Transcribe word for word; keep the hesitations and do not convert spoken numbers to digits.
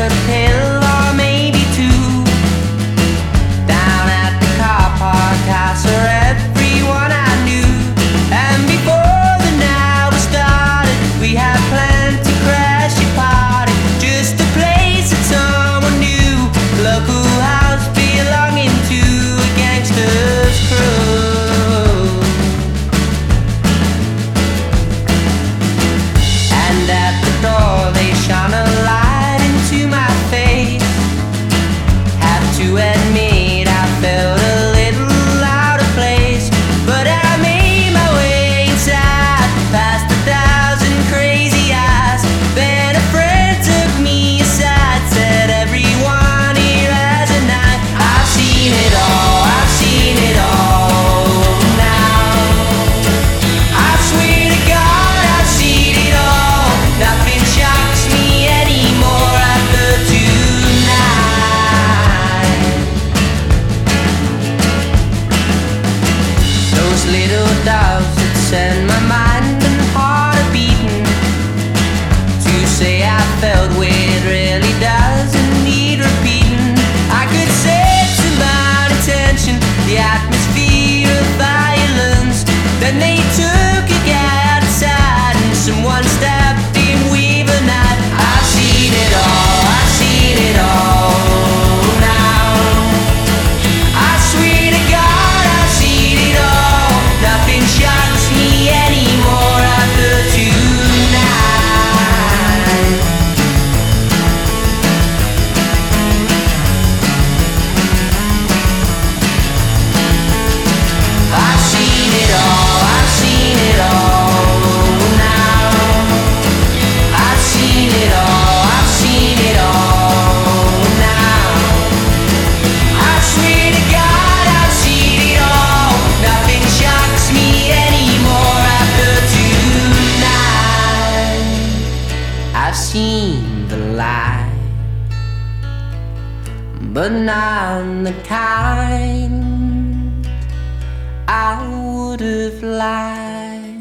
a pill or maybe two. Down at the car park I saw everyone I knew. And before the night was started, we had planned to crash a party, just a place that someone knew, local house belonging to a gangster's crew. And at the door they shone a light into my face. Have to admit I felt a little out of place, but I made my way inside, past a thousand crazy eyes. Then a friend took me aside, said everyone here has a knife. I've seen it all, I've seen it all now. I swear to God I've seen it all. Nothing shocks me anymore after tonight. Those little doves that send my mind and heart a beating, to say I felt weird really doesn't need repeating. I could sense about attention, the atmosphere of violence. Then they took a guy outside and someone stabbed him with a knife. I've seen it all, I've seen it all now. I swear to God I've seen it all. Nothing shocks me anymore after tonight. I've seen it all, I've seen it all now. I've seen it all, I've seen it all now. I swear to God I've seen it all. Nothing shocks me anymore after tonight. I've seen the light, but not the kind I would have liked.